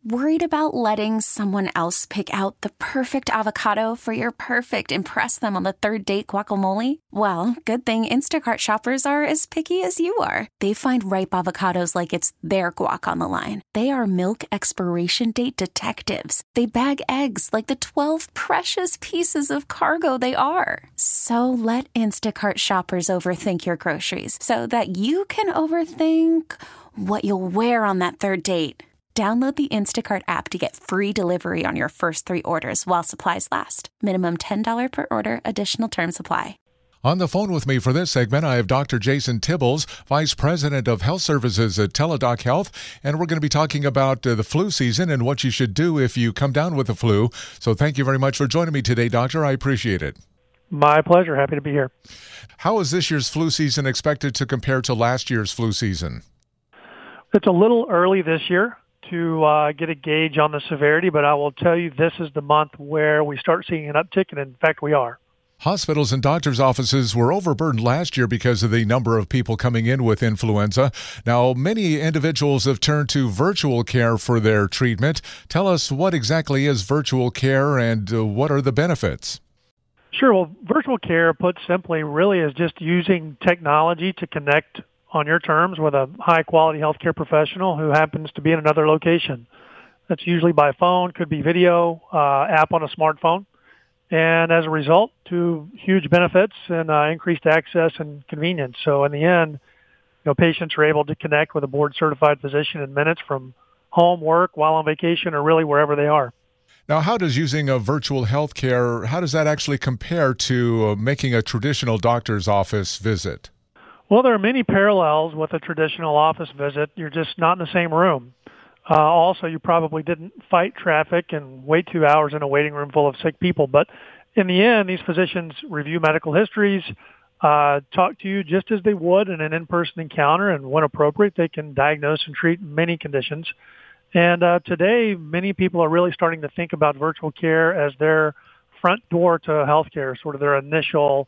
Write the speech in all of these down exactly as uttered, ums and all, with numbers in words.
Worried about letting someone else pick out the perfect avocado for your perfect impress them on the third date guacamole? Well, good thing Instacart shoppers are as picky as you are. They find ripe avocados like it's their guac on the line. They are milk expiration date detectives. They bag eggs like the twelve precious pieces of cargo they are. So let Instacart shoppers overthink your groceries so that you can overthink what you'll wear on that third date. Download the Instacart app to get free delivery on your first three orders while supplies last. Minimum ten dollars per order. Additional terms apply. On the phone with me for this segment, I have Doctor Jason Tibbles, Vice President of Health Services at Teladoc Health, and we're going to be talking about uh, the flu season and what you should do if you come down with the flu. So thank you very much for joining me today, Doctor. I appreciate it. My pleasure. Happy to be here. How is this year's flu season expected to compare to last year's flu season? It's a little early this year to uh, get a gauge on the severity, but I will tell you this is the month where we start seeing an uptick, and in fact we are. Hospitals and doctors' offices were overburdened last year because of the number of people coming in with influenza. Now, many individuals have turned to virtual care for their treatment. Tell us, what exactly is virtual care and uh, what are the benefits? Sure. Well, virtual care, put simply, really is just using technology to connect on your terms with a high-quality healthcare professional who happens to be in another location. That's usually by phone, could be video, uh, app on a smartphone. And as a result, to huge benefits and uh, increased access and convenience. So in the end, you know, patients are able to connect with a board-certified physician in minutes from home, work, while on vacation, or really wherever they are. Now, how does using a virtual health care, how does that actually compare to uh, making a traditional doctor's office visit? Well, there are many parallels with a traditional office visit. You're just not in the same room. Uh, also, you probably didn't fight traffic and wait two hours in a waiting room full of sick people. But in the end, these physicians review medical histories, uh, talk to you just as they would in an in-person encounter, and when appropriate, they can diagnose and treat many conditions. And uh, today, many people are really starting to think about virtual care as their front door to healthcare, sort of their initial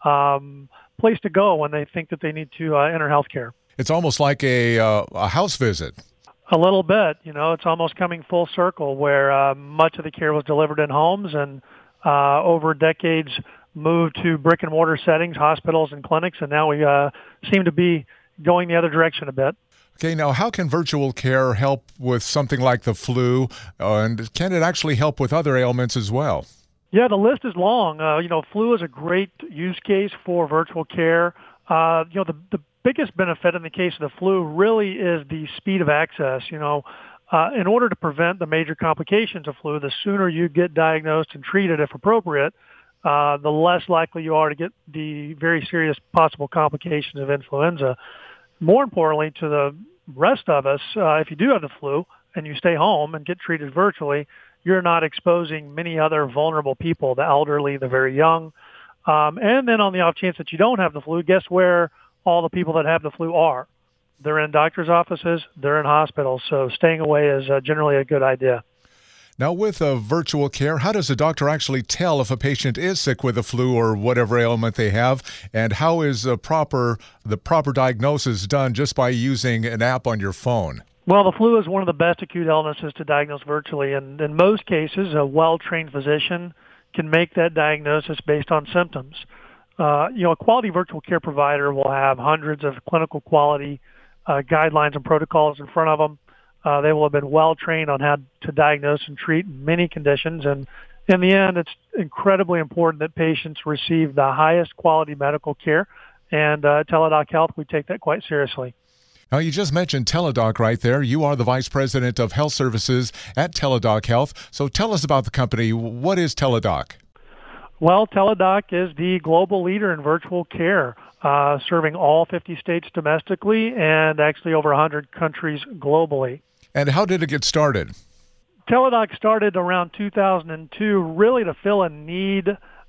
um, place to go when they think that they need to uh, enter healthcare. It's almost like a, uh, a house visit. A little bit. You know, it's almost coming full circle where uh, much of the care was delivered in homes and uh, over decades moved to brick and mortar settings, hospitals and clinics, and now we uh, seem to be going the other direction a bit. Okay, now how can virtual care help with something like the flu, uh, and can it actually help with other ailments as well? Yeah, the list is long. Uh, you know, flu is a great use case for virtual care. Uh, you know, the, the biggest benefit in the case of the flu really is the speed of access. You know, uh, in order to prevent the major complications of flu, the sooner you get diagnosed and treated, if appropriate, uh, the less likely you are to get the very serious possible complications of influenza. More importantly, to the rest of us, uh, if you do have the flu and you stay home and get treated virtually, you're not exposing many other vulnerable people, the elderly, the very young. Um, and then on the off chance that you don't have the flu, guess where all the people that have the flu are? They're in doctor's offices, they're in hospitals, so staying away is uh, generally a good idea. Now, with uh, virtual care, how does a doctor actually tell if a patient is sick with the flu or whatever ailment they have, and how is uh, proper the proper diagnosis done just by using an app on your phone? Well, the flu is one of the best acute illnesses to diagnose virtually, and in most cases, a well-trained physician can make that diagnosis based on symptoms. Uh, you know, a quality virtual care provider will have hundreds of clinical quality uh, guidelines and protocols in front of them. Uh, they will have been well-trained on how to diagnose and treat many conditions, and in the end, it's incredibly important that patients receive the highest quality medical care, and uh, at Teladoc Health, we take that quite seriously. Now, you just mentioned Teladoc right there. You are the Vice President of Health Services at Teladoc Health. So tell us about the company. What is Teladoc? Well, Teladoc is the global leader in virtual care, uh, serving all fifty states domestically and actually over one hundred countries globally. And how did it get started? Teladoc started around two thousand two really to fill a need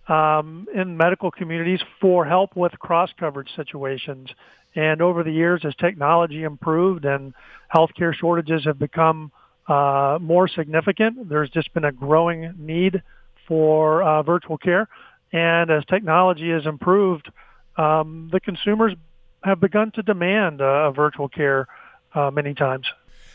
um, in medical communities for help with cross-coverage situations. And over the years, as technology improved and healthcare shortages have become uh, more significant, there's just been a growing need for uh, virtual care. And as technology has improved, um, the consumers have begun to demand uh, virtual care uh, many times.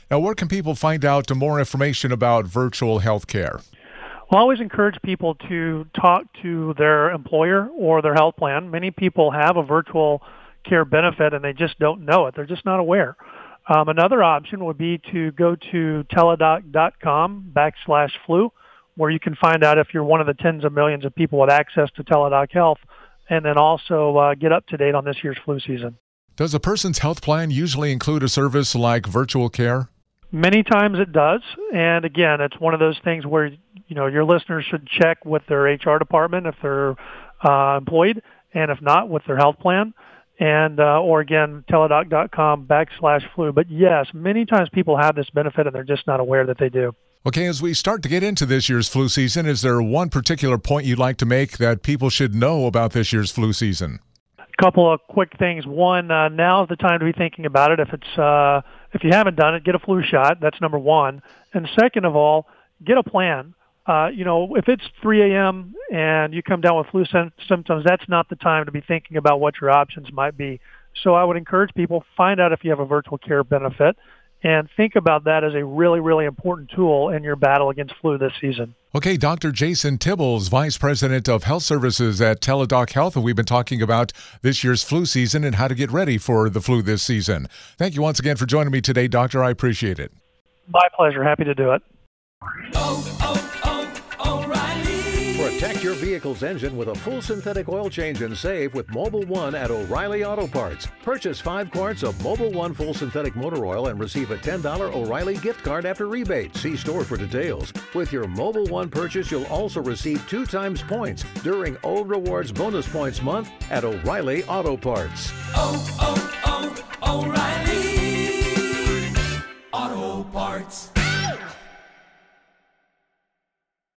Now, where can people find out more information about virtual health care? Well, I always encourage people to talk to their employer or their health plan. Many people have a virtual care benefit and they just don't know it. They're just not aware. Um, another option would be to go to teladoc.com backslash flu, where you can find out if you're one of the tens of millions of people with access to Teladoc Health, and then also uh, get up to date on this year's flu season. Does a person's health plan usually include a service like virtual care? Many times it does, and again, it's one of those things where you know your listeners should check with their H R department if they're uh, employed, and if not, with their health plan, and uh, or again, teladoc.com backslash flu. But yes, many times people have this benefit and they're just not aware that they do. Okay, as we start to get into this year's flu season, is there one particular point you'd like to make that people should know about this year's flu season? A couple of quick things. One, uh, now is the time to be thinking about it. If it's uh, if you haven't done it, get a flu shot. That's number one. And second of all, get a plan. Uh, you know, if it's three a.m. and you come down with flu sim- symptoms, that's not the time to be thinking about what your options might be. So I would encourage people, find out if you have a virtual care benefit, and think about that as a really, really important tool in your battle against flu this season. Okay, Doctor Jason Tibbles, Vice President of Health Services at Teladoc Health, and we've been talking about this year's flu season and how to get ready for the flu this season. Thank you once again for joining me today, Doctor. I appreciate it. My pleasure. Happy to do it. Oh, oh, oh, O'Reilly. Protect your vehicle's engine with a full synthetic oil change and save with Mobil one at O'Reilly Auto Parts. Purchase five quarts of Mobil one full synthetic motor oil and receive a ten dollars O'Reilly gift card after rebate. See store for details. With your Mobil one purchase, you'll also receive two times points during O Rewards Bonus Points Month at O'Reilly Auto Parts. Oh, oh.